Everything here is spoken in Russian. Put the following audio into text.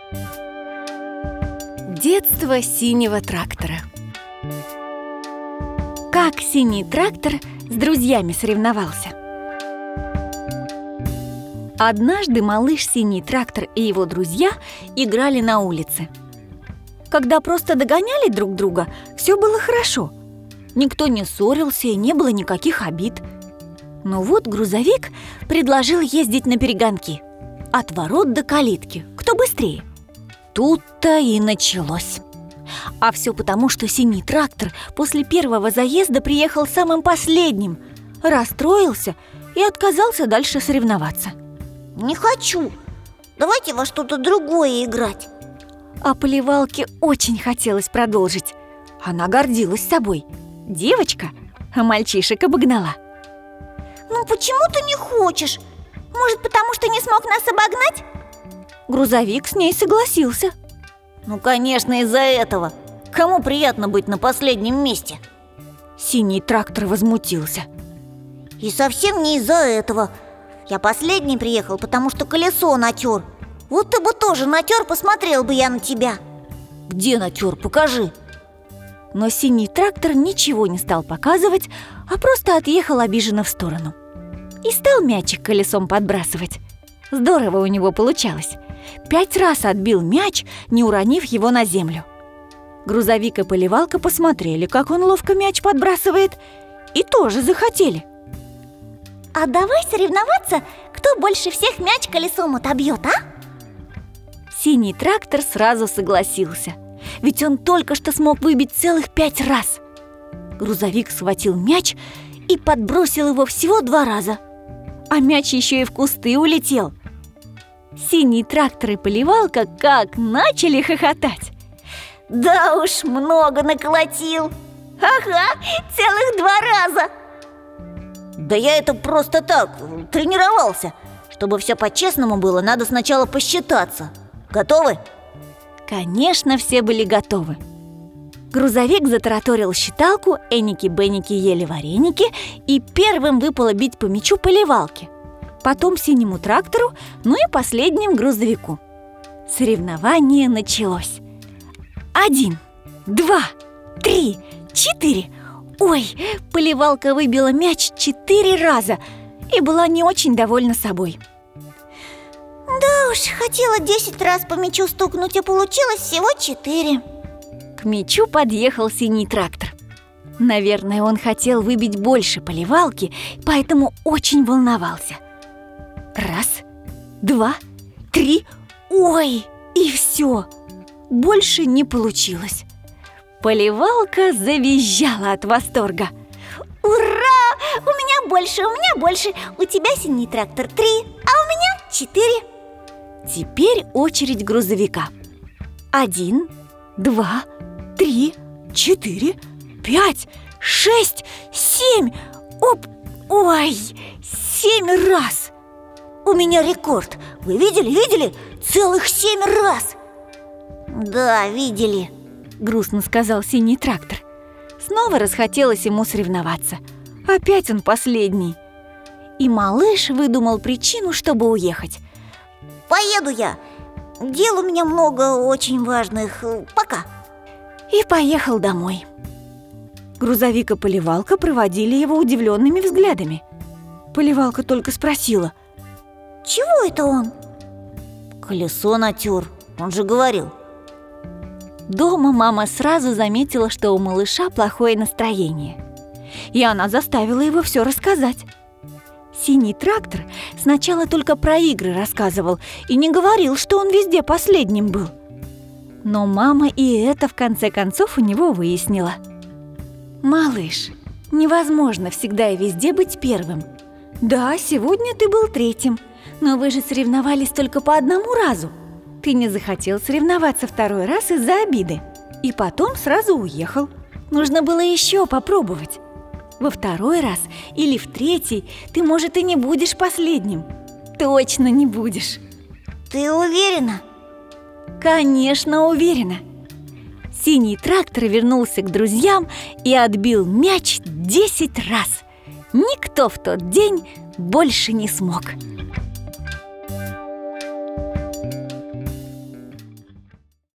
Детство синего трактора. Как синий трактор с друзьями соревновался. Однажды малыш Синий трактор и его друзья играли на улице. Когда просто догоняли друг друга, все было хорошо. Никто не ссорился и не было никаких обид. Но вот грузовик предложил ездить на перегонки. От ворот до калитки. Кто быстрее? Тут-то и началось. А все потому, что Синий трактор после первого заезда приехал самым последним, расстроился и отказался дальше соревноваться. Не хочу. Давайте во что-то другое играть. А Поливалке очень хотелось продолжить. Она гордилась собой. Девочка, а мальчишек обогнала. Ну почему ты не хочешь? Может, потому что не смог нас обогнать? Грузовик с ней согласился. Ну, конечно, из-за этого. Кому приятно быть на последнем месте? Синий трактор возмутился. И совсем не из-за этого. Я последний приехал, потому что колесо натер. Вот ты бы тоже натер, посмотрел бы я на тебя. Где натер? Покажи. Но Синий трактор ничего не стал показывать, а просто отъехал обиженно в сторону. И стал мячик колесом подбрасывать. Здорово у него получалось. 5 раз отбил мяч, не уронив его на землю. Грузовик и Поливалка посмотрели, как он ловко мяч подбрасывает, и тоже захотели. А давай соревноваться, кто больше всех мяч колесом отобьет, а? Синий трактор сразу согласился, ведь он только что смог выбить целых 5 раз. Грузовик схватил мяч и подбросил его всего 2 раза. А мяч еще и в кусты улетел. Синий трактор и Поливалка как начали хохотать. Да уж, много наколотил. Ага, целых 2 раза. Да я это просто так, тренировался. Чтобы все по-честному было, надо сначала посчитаться. Готовы? Конечно, все были готовы. Грузовик затараторил считалку, эники-беники ели вареники, и первым выпало бить по мячу Поливалке, потом Синему трактору, ну и последним грузовику. Соревнование началось. 1, 2, 3, 4. Ой, Поливалка выбила мяч 4 раза и была не очень довольна собой. Да уж, хотела 10 раз по мячу стукнуть, а получилось всего 4. К мячу подъехал Синий трактор. Наверное, он хотел выбить больше Поливалки, поэтому очень волновался. 1, 2, 3. Ой, и все. Больше не получилось. Поливалка завизжала от восторга. Ура! У меня больше, У тебя, Синий трактор, 3, а у меня 4. Теперь очередь грузовика. 1, 2, 3, 4, 5, 6, 7. Оп! Ой, 7 раз! У меня рекорд. Вы видели? Целых 7 раз. Да, видели, грустно сказал Синий трактор. Снова расхотелось ему соревноваться. Опять он последний. И малыш выдумал причину, чтобы уехать. Поеду я. Дел у меня много очень важных. Пока. И поехал домой. Грузовик и Поливалка проводили его удивленными взглядами. Поливалка только спросила: чего это он? Колесо натер, он же говорил. Дома мама сразу заметила, что у малыша плохое настроение. И она заставила его все рассказать. Синий трактор сначала только про игры рассказывал и не говорил, что он везде последним был. Но мама и это в конце концов у него выяснила. «Малыш, невозможно всегда и везде быть первым. Да, сегодня ты был 3-м, но вы же соревновались только по 1 разу. Ты не захотел соревноваться 2-й раз из-за обиды. И потом сразу уехал. Нужно было еще попробовать. Во 2-й раз или в 3-й ты, может, и не будешь последним. Точно не будешь». Ты уверена? Конечно, уверена. Синий трактор вернулся к друзьям и отбил мяч 10 раз. Никто в тот день больше не смог.